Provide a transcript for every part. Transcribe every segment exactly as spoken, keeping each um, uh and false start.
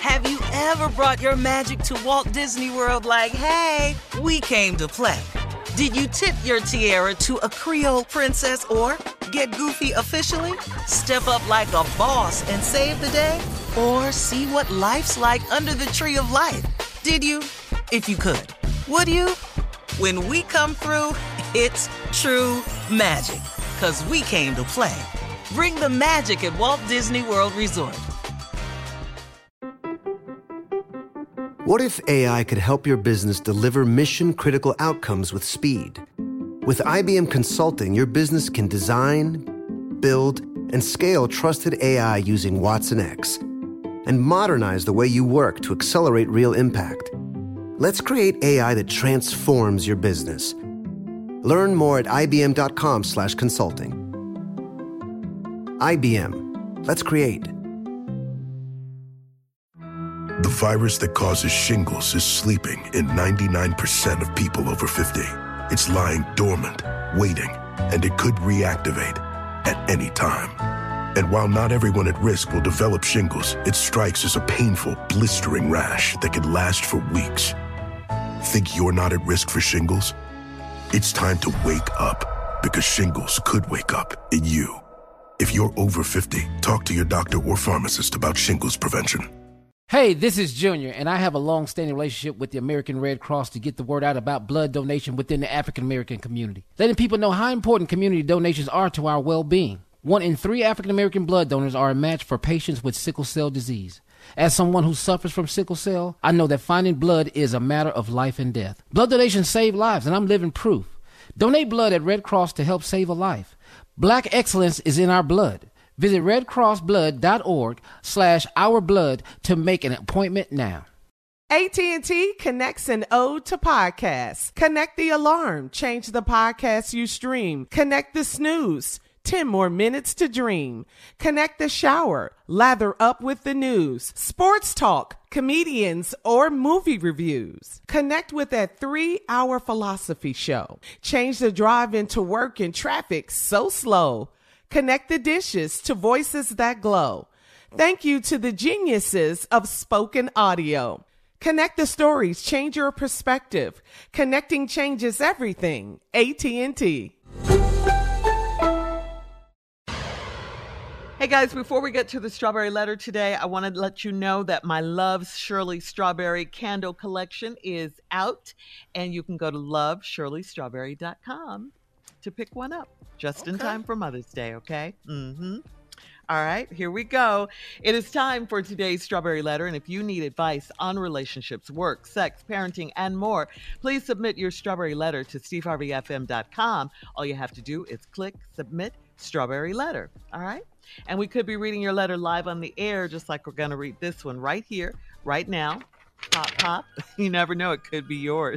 Have you ever brought your magic to Walt Disney World like, hey, we came to play? Did you tip your tiara to a Creole princess or get goofy officially? Step up like a boss and save the day? Or see what life's like under the tree of life? Did you? If you could. Would you? When we come through, it's true magic. 'Cause we came to play. Bring the magic at Walt Disney World Resort. What if A I could help your business deliver mission-critical outcomes with speed? With I B M Consulting, your business can design, build, and scale trusted A I using Watson X, and modernize the way you work to accelerate real impact. Let's create A I that transforms your business. Learn more at ibm.com slash consulting. I B M. Let's create. The virus that causes shingles is sleeping in ninety-nine percent of people over fifty. It's lying dormant, waiting, and it could reactivate at any time. And while not everyone at risk will develop shingles, it strikes as a painful, blistering rash that can last for weeks. Think you're not at risk for shingles? It's time to wake up, because shingles could wake up in you. If you're over fifty, talk to your doctor or pharmacist about shingles prevention. Hey, this is Junior, and I have a long-standing relationship with the American Red Cross to get the word out about blood donation within the African-American community, letting people know how important community donations are to our well-being. One in three African-American blood donors are a match for patients with sickle cell disease. As someone who suffers from sickle cell, I know that finding blood is a matter of life and death. Blood donations save lives, and I'm living proof. Donate blood at Red Cross to help save a life. Black excellence is in our blood. Visit redcrossblood.org slash ourblood to make an appointment now. A T and T connects an ode to podcasts. Connect the alarm. Change the podcast you stream. Connect the snooze. ten more minutes to dream. Connect the shower. Lather up with the news. Sports talk, comedians, or movie reviews. Connect with that three-hour philosophy show. Change the drive into work in traffic so slow. Connect the dishes to voices that glow. Thank you to the geniuses of spoken audio. Connect the stories, change your perspective. Connecting changes everything. A T and T. Hey guys, before we get to the strawberry letter today, I want to let you know that my Love's Shirley Strawberry candle collection is out, and you can go to love shirley strawberry dot com to pick one up just okay. in time for Mother's Day, okay? Mm-hmm. All right, here we go. It is time for today's Strawberry Letter, and if you need advice on relationships, work, sex, parenting, and more, please submit your Strawberry Letter to steve harvey f m dot com. All you have to do is click Submit Strawberry Letter, all right? And we could be reading your letter live on the air, just like we're going to read this one right here, right now. Pop, pop. You never know, it could be yours.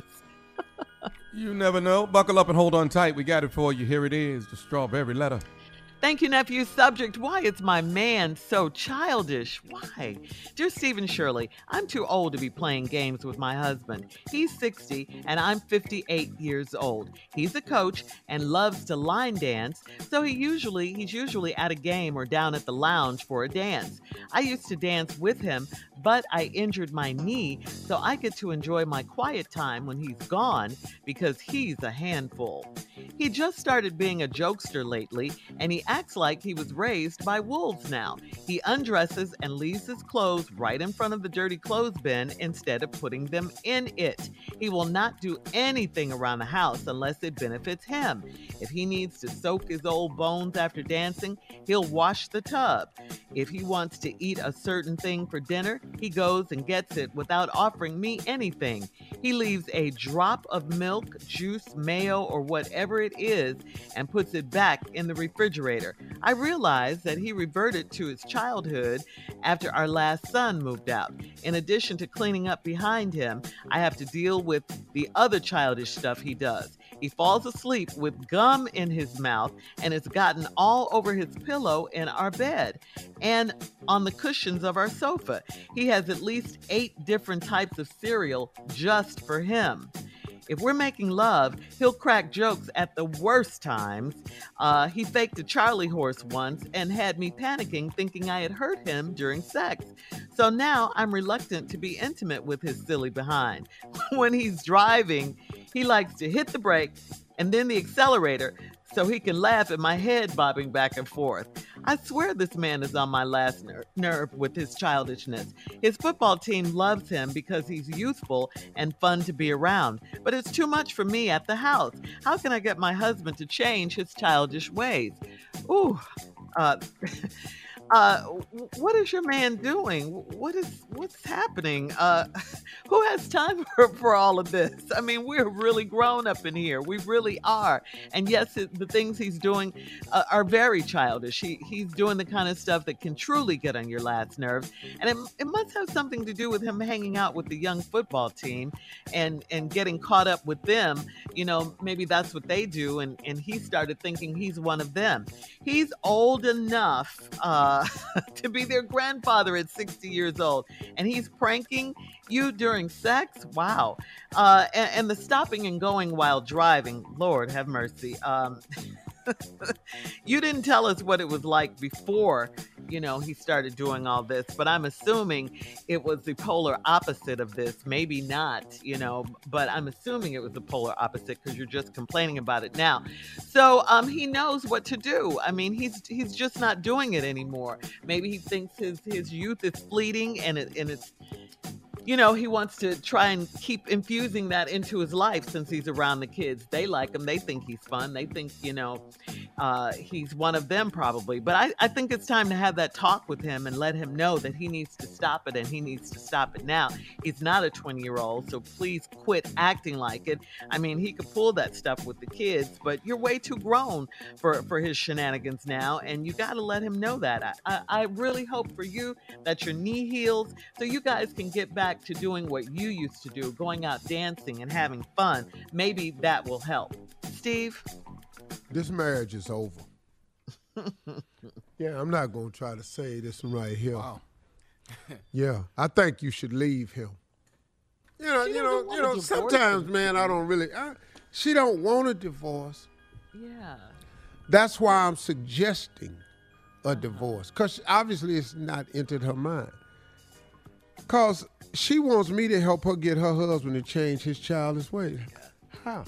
You never know. Buckle up and hold on tight. We got it for you. Here it is, the Strawberry Letter. Thank you, nephew. Subject, why is my man so childish? Why? Dear Stephen Shirley, I'm too old to be playing games with my husband. He's sixty and I'm fifty-eight years old. He's a coach and loves to line dance, so he usually he's usually at a game or down at the lounge for a dance. I used to dance with him, but I injured my knee, so I get to enjoy my quiet time when he's gone because he's a handful. He just started being a jokester lately, and he acts like he was raised by wolves now. He undresses and leaves his clothes right in front of the dirty clothes bin instead of putting them in it. He will not do anything around the house unless it benefits him. If he needs to soak his old bones after dancing, he'll wash the tub. If he wants to eat a certain thing for dinner, he goes and gets it without offering me anything. He leaves a drop of milk, juice, mayo, or whatever it is and puts it back in the refrigerator. I realize that he reverted to his childhood after our last son moved out. In addition to cleaning up behind him, I have to deal with the other childish stuff he does. He falls asleep with gum in his mouth and it's gotten all over his pillow in our bed and on the cushions of our sofa. He has at least eight different types of cereal just for him. If we're making love, he'll crack jokes at the worst times. Uh, he faked a Charlie horse once and had me panicking, thinking I had hurt him during sex. So now I'm reluctant to be intimate with his silly behind. When he's driving, he likes to hit the brake and then the accelerator so he can laugh at my head bobbing back and forth. I swear this man is on my last ner- nerve with his childishness. His football team loves him because he's youthful and fun to be around, but it's too much for me at the house. How can I get my husband to change his childish ways? Ooh, uh... Uh, what is your man doing? What is, what's happening? Uh, who has time for, for all of this? I mean, we're really grown up in here. We really are. And yes, it, the things he's doing uh, are very childish. He, he's doing the kind of stuff that can truly get on your last nerves. And it, it must have something to do with him hanging out with the young football team and, and getting caught up with them. You know, maybe that's what they do. And, and he started thinking he's one of them. He's old enough, uh, to be their grandfather at sixty years old, and he's pranking you during sex. Wow. Uh, and, and the stopping and going while driving, Lord have mercy. Um, you didn't tell us what it was like before, you know, he started doing all this, but I'm assuming it was the polar opposite of this. Maybe not, you know, but I'm assuming it was the polar opposite because you're just complaining about it now. So um, he knows what to do. I mean, he's he's just not doing it anymore. Maybe he thinks his, his youth is fleeting and it, and it's, you know, he wants to try and keep infusing that into his life since he's around the kids. They like him. They think he's fun. They think, you know, uh, he's one of them probably. But I, I think it's time to have that talk with him and let him know that he needs to stop it and he needs to stop it now. He's not a twenty-year-old, so please quit acting like it. I mean, he could pull that stuff with the kids, but you're way too grown for, for his shenanigans now, and you got to let him know that. I, I, I really hope for you that your knee heals so you guys can get back to doing what you used to do, going out dancing and having fun. Maybe that will help. Steve? This marriage is over. Yeah, I'm not going to try to say this one right here. Wow. Yeah, I think you should leave him. You know, She you doesn't know, want you a know. divorce. Sometimes, man, I don't really. I, she don't want a divorce. Yeah. That's why I'm suggesting a divorce, because obviously it's not entered her mind. Because she wants me to help her get her husband to change his childish ways. How?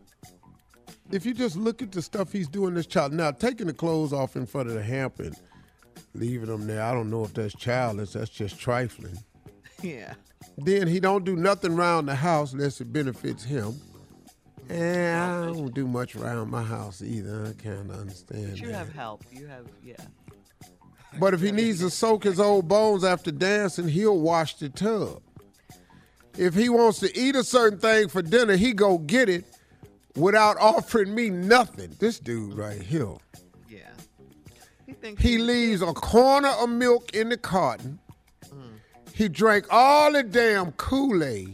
If you just look at the stuff he's doing this child, now taking the clothes off in front of the hamper and leaving them there, I don't know if that's childish, that's just trifling. Yeah. Then he don't do nothing around the house unless it benefits him. And I don't do much around my house either. I kind of understand But you that. have help. You have, yeah. But if he needs to soak his old bones after dancing, he'll wash the tub. If he wants to eat a certain thing for dinner, he go get it without offering me nothing. This dude right here. Yeah. He thinks He leaves a corner of milk in the carton. Mm. He drank all the damn Kool-Aid.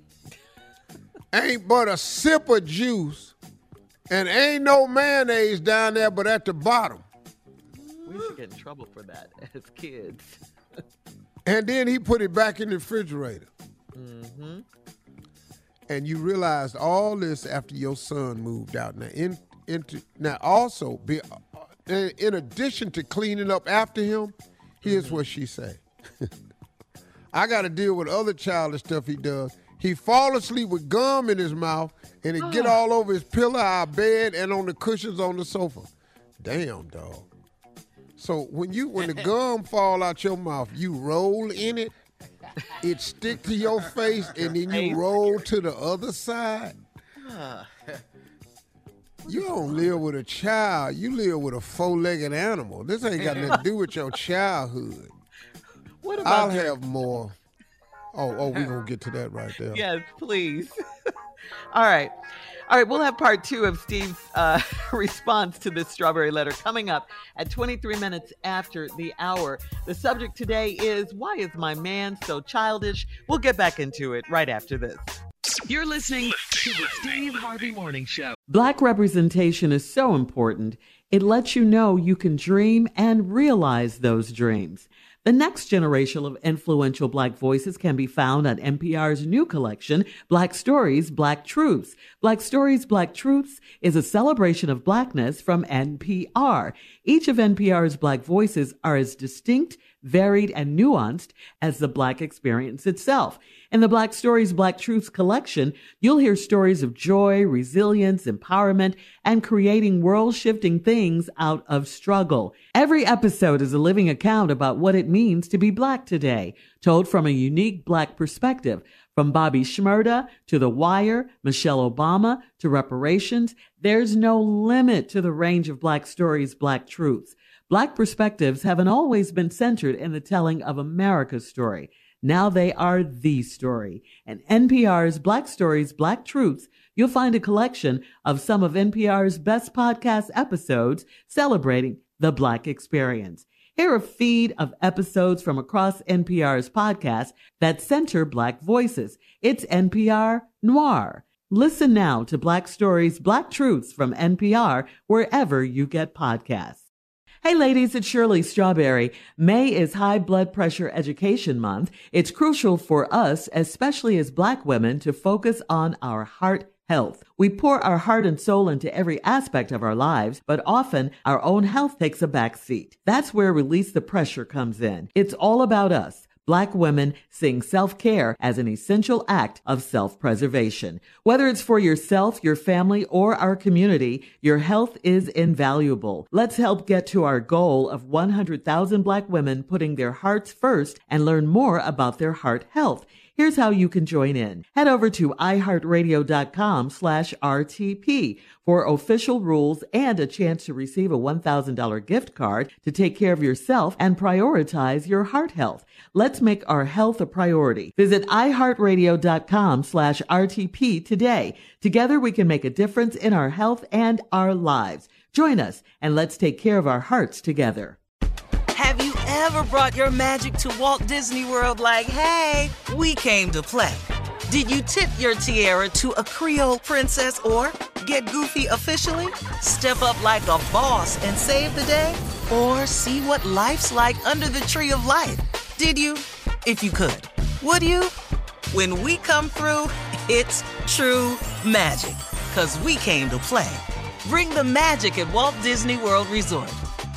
Ain't but a sip of juice. And ain't no mayonnaise down there but at the bottom. We used to get in trouble for that as kids. And then he put it back in the refrigerator. Mm-hmm. And you realized all this after your son moved out. Now, in, into, now also, be, uh, in addition to cleaning up after him, here's mm-hmm. what she say. I got to deal with other childish stuff he does. He fall asleep with gum in his mouth, and it get all over his pillow, our bed, and on the cushions on the sofa. Damn, dog. So when you when the gum fall out your mouth, you roll in it, it stick to your face, and then you roll to the other side. You don't live with a child. You live with a four-legged animal. This ain't got nothing to do with your childhood. What about I'll your- have more. Oh, oh, we're going to get to that right there. Yes, please. All right. All right, we'll have part two of Steve's uh, response to this strawberry letter coming up at twenty-three minutes after the hour. The subject today is, why is my man so childish? We'll get back into it right after this. You're listening to the Steve Harvey Morning Show. Black representation is so important. It lets you know you can dream and realize those dreams. The next generation of influential Black voices can be found on N P R's new collection, Black Stories, Black Truths. Black Stories, Black Truths is a celebration of Blackness from N P R. Each of N P R's Black voices are as distinct, varied, and nuanced as the Black experience itself. In the Black Stories, Black Truths collection, you'll hear stories of joy, resilience, empowerment, and creating world-shifting things out of struggle. Every episode is a living account about what it means to be Black today, told from a unique Black perspective. From Bobby Shmurda to The Wire, Michelle Obama to reparations, there's no limit to the range of Black Stories, Black Truths. Black perspectives haven't always been centered in the telling of America's story. Now they are the story. In N P R's Black Stories, Black Truths, you'll find a collection of some of N P R's best podcast episodes celebrating the Black experience. Hear a feed of episodes from across N P R's podcasts that center Black voices. It's N P R Noir. Listen now to Black Stories, Black Truths from N P R wherever you get podcasts. Hey ladies, it's Shirley Strawberry. May is High Blood Pressure Education Month. It's crucial for us, especially as Black women, to focus on our heart health. We pour our heart and soul into every aspect of our lives, but often our own health takes a back seat. That's where Release the Pressure comes in. It's all about us. Black women seeing self-care as an essential act of self-preservation. Whether it's for yourself, your family, or our community, your health is invaluable. Let's help get to our goal of one hundred thousand Black women putting their hearts first and learn more about their heart health. Here's how you can join in. Head over to iheartradio.com slash RTP for official rules and a chance to receive a one thousand dollars gift card to take care of yourself and prioritize your heart health. Let's make our health a priority. Visit iheartradio.com slash RTP today. Together we can make a difference in our health and our lives. Join us and let's take care of our hearts together. Have you ever brought your magic to Walt Disney World like, hey, we came to play? Did you tip your tiara to a Creole princess or get goofy officially? Step up like a boss and save the day? Or see what life's like under the tree of life? Did you? If you could. Would you? When we come through, it's true magic. 'Cause we came to play. Bring the magic at Walt Disney World Resort.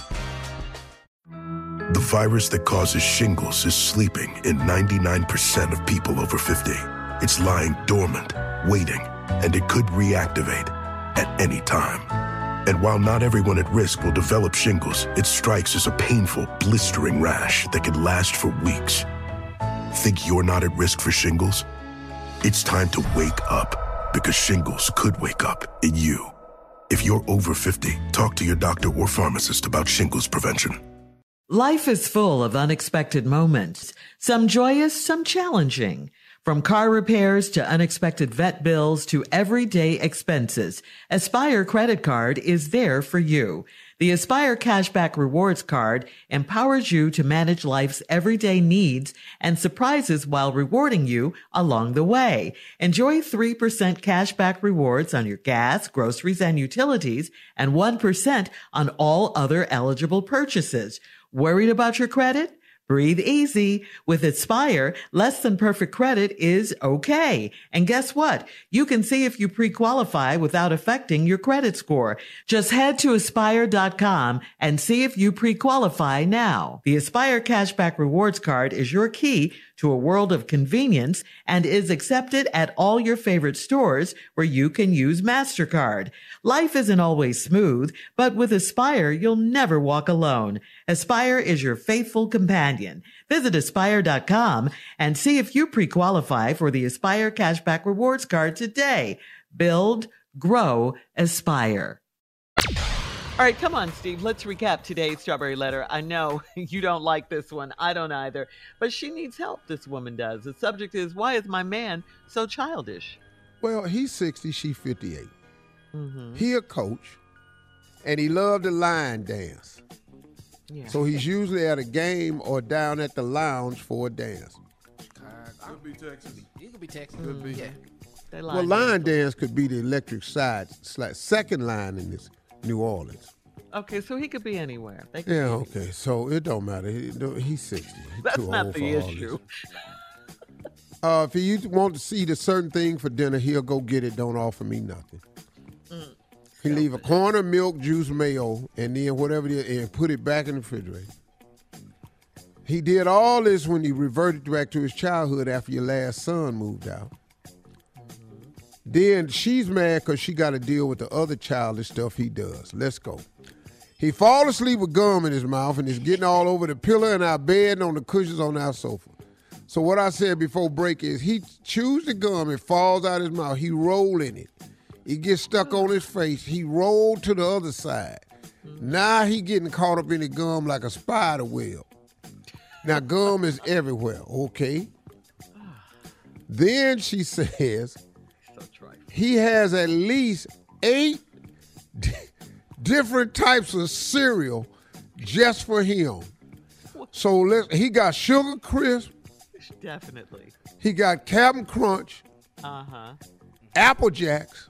The virus that causes shingles is sleeping in ninety-nine percent of people over fifty. It's lying dormant, waiting, and it could reactivate at any time. And while not everyone at risk will develop shingles, it strikes as a painful, blistering rash that can last for weeks. Think you're not at risk for shingles? It's time to wake up, because shingles could wake up in you. If you're over fifty, talk to your doctor or pharmacist about shingles prevention. Life is full of unexpected moments, some joyous, some challenging. From car repairs to unexpected vet bills to everyday expenses, Aspire Credit Card is there for you. The Aspire Cashback Rewards Card empowers you to manage life's everyday needs and surprises while rewarding you along the way. Enjoy three percent cashback rewards on your gas, groceries, and utilities, and one percent on all other eligible purchases. Worried about your credit? Breathe easy. With Aspire, less than perfect credit is okay. And guess what? You can see if you pre-qualify without affecting your credit score. Just head to aspire dot com and see if you pre-qualify now. The Aspire Cashback Rewards Card is your key to a world of convenience and is accepted at all your favorite stores where you can use MasterCard. Life isn't always smooth, but with Aspire, you'll never walk alone. Aspire is your faithful companion. Visit aspire dot com and see if you pre-qualify for the Aspire Cashback Rewards Card today. Build, grow, aspire. All right, come on, Steve. Let's recap today's Strawberry Letter. I know you don't like this one. I don't either. But she needs help, this woman does. The subject is, why is my man so childish? Well, he's sixty, she's fifty-eight. Mm-hmm. He a coach, and he loved the line dance. Yeah. So he's usually at a game or down at the lounge for a dance. Could be Texas. It could be Texas. Could be. Yeah. Well, line dance could be the electric side, slash second line in this New Orleans. Okay, so he could be anywhere. They could Yeah, be okay. anywhere. So it don't matter. He, he's sixty. He's That's too not old the for all issue. this. Uh, if he want to eat a certain thing for dinner, he'll go get it. Don't offer me nothing. Mm. He leave a corner, milk, juice, mayo, and then whatever it is, and put it back in the refrigerator. He did all this when he reverted back to his childhood after your last son moved out. Mm-hmm. Then she's mad because she got to deal with the other childish stuff he does. Let's go. He fall asleep with gum in his mouth and is getting all over the pillow in our bed and on the cushions on our sofa. So what I said before break is he chews the gum, it falls out his mouth. He roll in it. It gets stuck on his face. He rolled to the other side. Now he getting caught up in the gum like a spider web. Now gum is everywhere, okay? Then she says he has at least eight d- different types of cereal just for him. So let's, he got Sugar Crisp. Definitely. He got Captain Crunch. Uh-huh. Apple Jacks.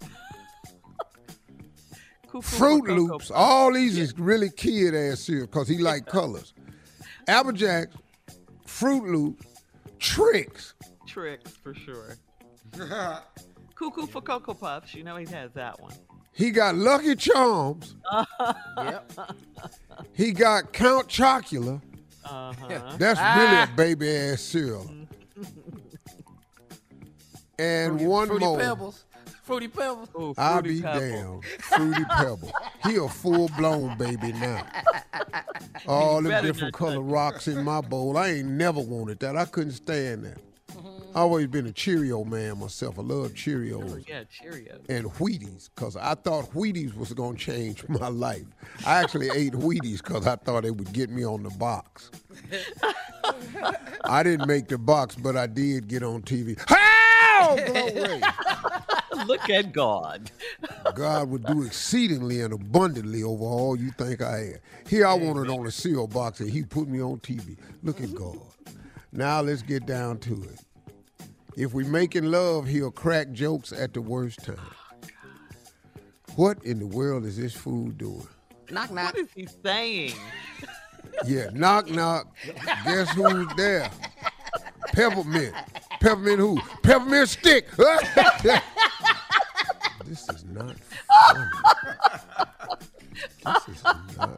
Fruit Loops. All these is really kid-ass cereal because he like colors. Apple Jacks, Fruit Loops, Tricks. Tricks, for sure. Cuckoo for Cocoa Puffs. You know he has that one. He got Lucky Charms. Yep. He got Count Chocula. Uh-huh. That's really a baby-ass cereal. And Fruity, one Fruity more. Pebbles. Fruity Pebbles. Ooh, I'll Fruity be Pebble. damned. Fruity Pebble. He a full-blown baby now. All the better different not color rocks in my bowl. I ain't never wanted that. I couldn't stand that. I always been a Cheerio man myself. I love Cheerios. Oh, yeah, Cheerios. And Wheaties, because I thought Wheaties was going to change my life. I actually ate Wheaties because I thought it would get me on the box. I didn't make the box, but I did get on T V. How? Glory! Look at God. God would do exceedingly and abundantly over all you think I had. Here I wanted on a cereal box, and he put me on T V. Look at God. Now let's get down to it. If we making love, he'll crack jokes at the worst time. What in the world is this fool doing? Knock, knock. What is he saying? Yeah, knock, knock. Guess who's there? Peppermint. Peppermint who? Peppermint stick. This is not funny. This is not funny.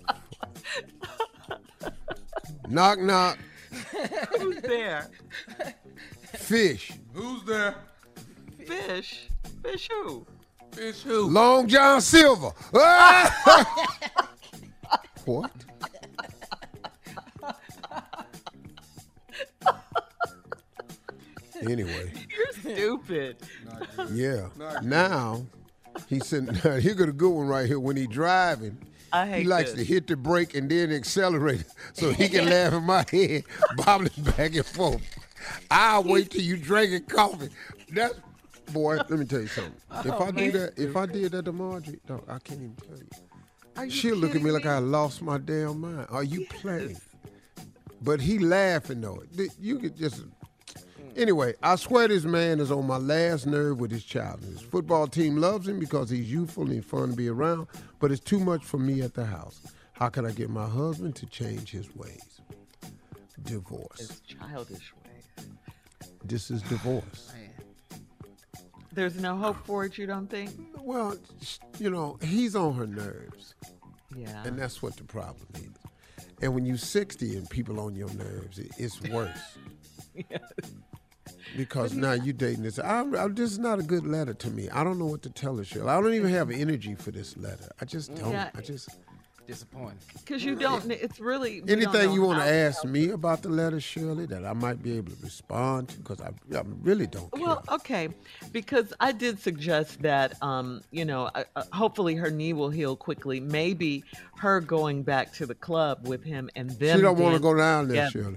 Knock, knock. Who's there? Fish. Who's there? Fish? Fish who? Fish who? Long John Silver. What? Anyway. You're stupid. Yeah. Now, he's sitting there. Here got a good one right here. When he driving, I hate he likes this. to hit the brake and then accelerate so he can laugh in my head, bobbling back and forth. I'll wait till you drinking coffee. That's, boy, let me tell you something. If Oh, I do man. that, if I did that to Marjorie, no, I can't even tell you. Are you She'll look at me kidding like I lost my damn mind. Are you playing? But he laughing though. Th- You could just. Anyway, I swear this man is on my last nerve with his child. His football team loves him because he's youthful and he's fun to be around, but it's too much for me at the house. How can I get my husband to change his ways? Divorce. It's childish way. This is divorce. There's no hope for it, you don't think? Well, you know, he's on her nerves. Yeah. And that's what the problem is. And when you're sixty and people on your nerves, it, it's worse. Yes. Because now you dating this. I, I, this is not a good letter to me. I don't know what to tell her, Shirley. I don't even have energy for this letter. I just don't. Yeah. I just. Disappointing. Because you don't, it's really. we don't Anything know you want to how- ask me about the letter, Shirley, that I might be able to respond to? Because I, I really don't care. Well, okay, because I did suggest that, um, you know, uh, uh, hopefully her knee will heal quickly. Maybe her going back to the club with him and then she don't want to go down there, Shirley.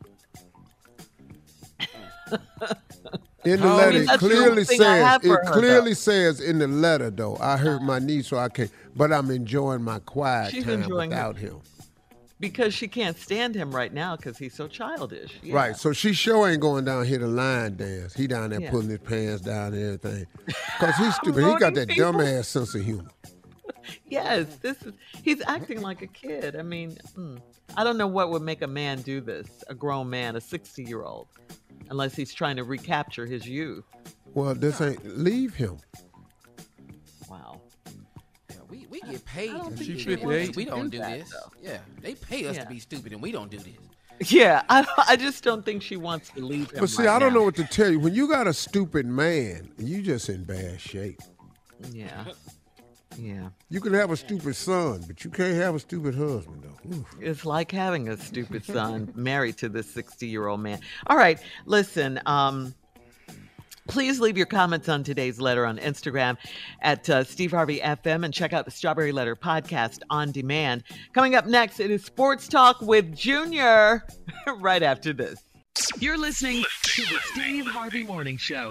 In the Oh, letter, it that's the clearly only thing I says have it for her, clearly though. says in the letter though. I hurt my knee, so I can't. But I'm enjoying my quiet She's time enjoying her- without him. Because she can't stand him right now because he's so childish. Yeah. Right. So she sure ain't going down here to line dance. He down there Yeah. pulling his pants down and everything. Because he's stupid. He got that Loading people. dumbass sense of humor. Yes, this is, he's acting like a kid. I mean, mm, I don't know what would make a man do this, a grown man, a sixty-year-old, unless he's trying to recapture his youth. Well, this ain't, leave him. Wow. Yeah, we, we get paid I don't to think be she stupid. fifty-eight. We don't do do that, this. though. Yeah, they pay us Yeah. to be stupid, and we don't do this. Yeah, I, I just don't think she wants to leave him. But see, right I don't now. know what to tell you. When you got a stupid man, you just in bad shape. Yeah. Yeah. You can have a stupid son, but you can't have a stupid husband, though. Oof. It's like having a stupid son married to this sixty-year-old man. All right, listen, um, please leave your comments on today's letter on Instagram at uh, Steve Harvey F M and check out the Strawberry Letter podcast on demand. Coming up next, it is Sports Talk with Junior right after this. You're listening to the Steve Harvey Morning Show.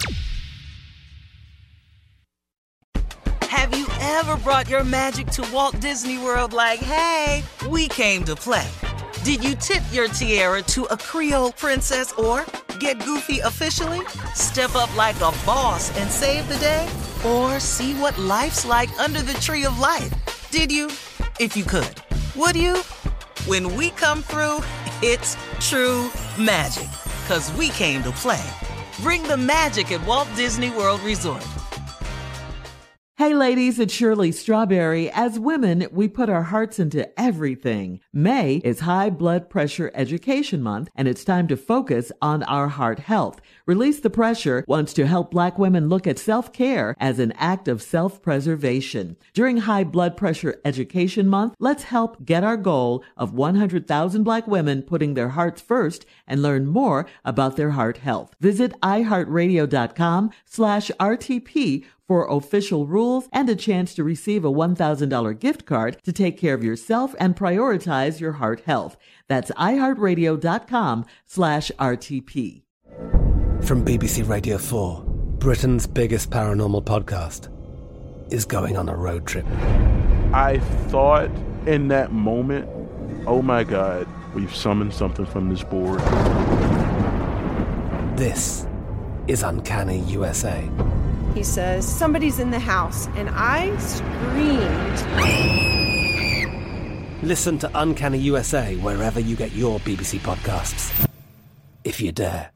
Have you ever brought your magic to Walt Disney World like, hey, we came to play? Did you tip your tiara to a Creole princess or get goofy officially? Step up like a boss and save the day? Or see what life's like under the tree of life? Did you? If you could. Would you? When we come through, it's true magic. 'Cause we came to play. Bring the magic at Walt Disney World Resort. Hey ladies, it's Shirley Strawberry. As women, we put our hearts into everything. May is High Blood Pressure Education Month, and it's time to focus on our heart health. Release the Pressure wants to help Black women look at self-care as an act of self-preservation. During High Blood Pressure Education Month, let's help get our goal of one hundred thousand Black women putting their hearts first and learn more about their heart health. Visit iHeartRadio.com slash RTP for official rules and a chance to receive a one thousand dollars gift card to take care of yourself and prioritize your heart health. That's iHeartRadio.com slash RTP. From B B C Radio four, Britain's biggest paranormal podcast is going on a road trip. I thought in that moment, oh my God, we've summoned something from this board. This is Uncanny U S A. He says, somebody's in the house, and I screamed. Listen to Uncanny U S A wherever you get your B B C podcasts, if you dare.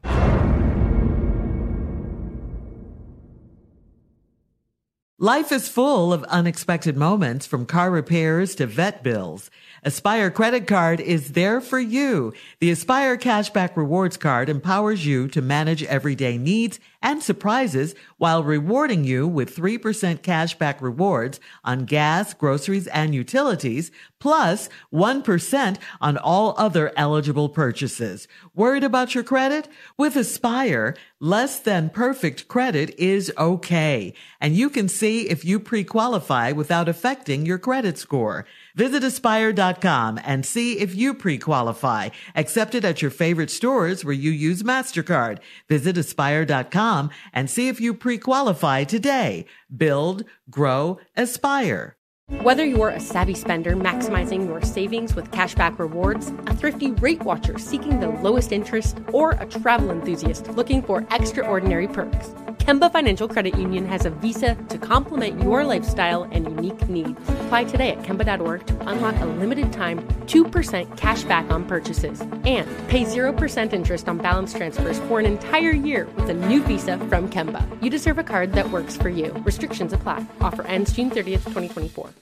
Life is full of unexpected moments, from car repairs to vet bills. Aspire Credit Card is there for you. The Aspire Cashback Rewards Card empowers you to manage everyday needs and surprises while rewarding you with three percent cashback rewards on gas, groceries, and utilities, plus one percent on all other eligible purchases. Worried about your credit? With Aspire, less than perfect credit is okay, and you can see if you pre-qualify without affecting your credit score. Visit aspire dot com and see if you pre-qualify. Accepted at your favorite stores where you use MasterCard. Visit aspire dot com and see if you pre-qualify today. Build, grow, aspire. Whether you're a savvy spender maximizing your savings with cashback rewards, a thrifty rate watcher seeking the lowest interest, or a travel enthusiast looking for extraordinary perks, Kemba Financial Credit Union has a visa to complement your lifestyle and unique needs. Apply today at Kemba dot org to unlock a limited time two percent cash back on purchases and pay zero percent interest on balance transfers for an entire year with a new visa from Kemba. You deserve a card that works for you. Restrictions apply. Offer ends June thirtieth, twenty twenty-four.